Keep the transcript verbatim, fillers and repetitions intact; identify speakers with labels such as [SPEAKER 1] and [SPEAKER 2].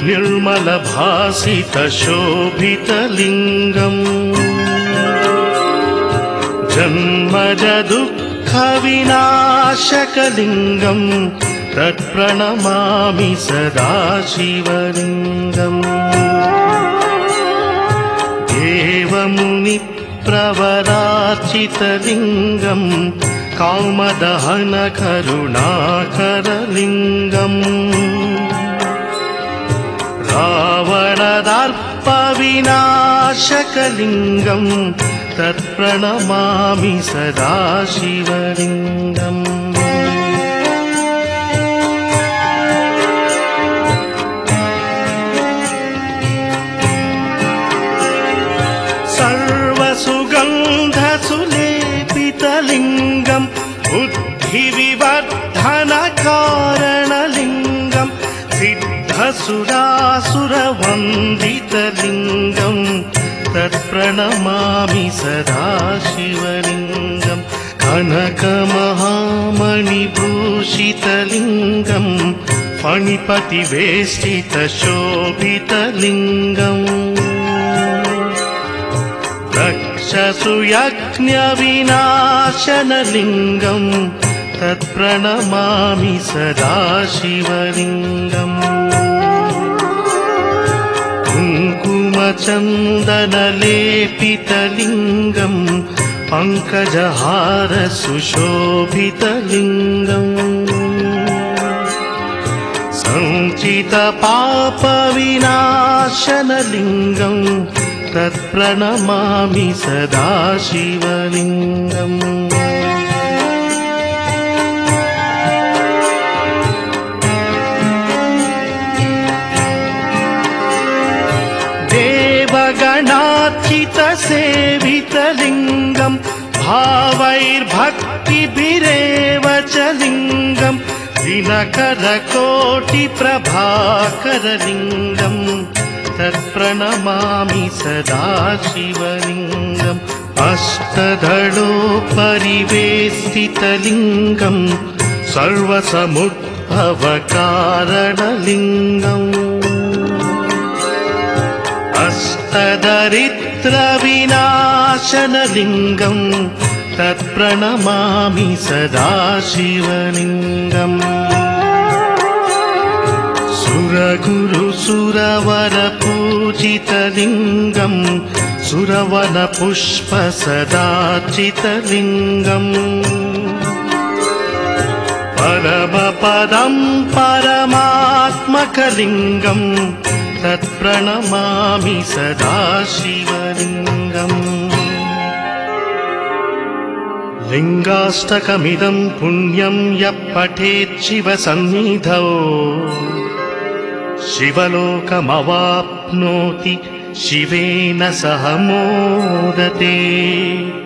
[SPEAKER 1] निर्मलभासितशोभितलिङ्गम् जन्मज दुःखविनाशकलिङ्गम् तत्प्रणमामि सदा शिवलिङ्गम् देवमुनिप्रवरार्चितलिङ्गम् कामदहन करुणाकरलिङ्गम् रावणदर्पविनाशकलिङ्गम् तत्प्रणमामि सदा शिवलिङ्गम् सर्वसुगन्धसुलेपितलिङ्गम् बुद्धिविवर्धनकारणलिङ्गम् सिद्धसुरासुरवन्दितलिङ्गम् तत्प्रणमामि सदा शिवलिङ्गम् कनकमहामणिभूषितलिङ्गम् फणिपतिवेष्टितशोभितलिङ्गम् रक्षसुयज्ञविनाशनलिङ्गम् तत्प्रणमामि सदा शिवलिङ्गम् कुङ्कुमचन्दनलेपितलिङ्गम् पङ्कजहारसुशोभितलिङ्गम् सञ्चितपापविनाशनलिङ्गम् तत्प्रणमामि सदा शिवलिङ्गम् देवगणार्चितसेवितलिङ्गम् भावैर्भक्तिभिरेव च लिङ्गम् दिनकरकोटिप्रभाकरलिङ्गम् तत्प्रणमामि सदा शिवलिङ्गम् अष्टदलोपरिवेष्टितलिङ्गम् सर्वसमुद्भवकारणलिङ्गम् अष्टदरिद्रविनाशनलिङ्गम् तत्प्रणमामि सदा शिवलिङ्गम् सुरगुरुसुरवरपूजितलिङ्गम् सुरवनपुष्पसदार्चितलिङ्गम् परमपदं परमात्मकलिङ्गम् तत्प्रणमामि सदा शिवलिङ्गम् लिङ्गाष्टकमिदं पुण्यं यः पठेत् शिवसन्निधौ शिवलोकमवाप्नोति शिवेन सह मोदते।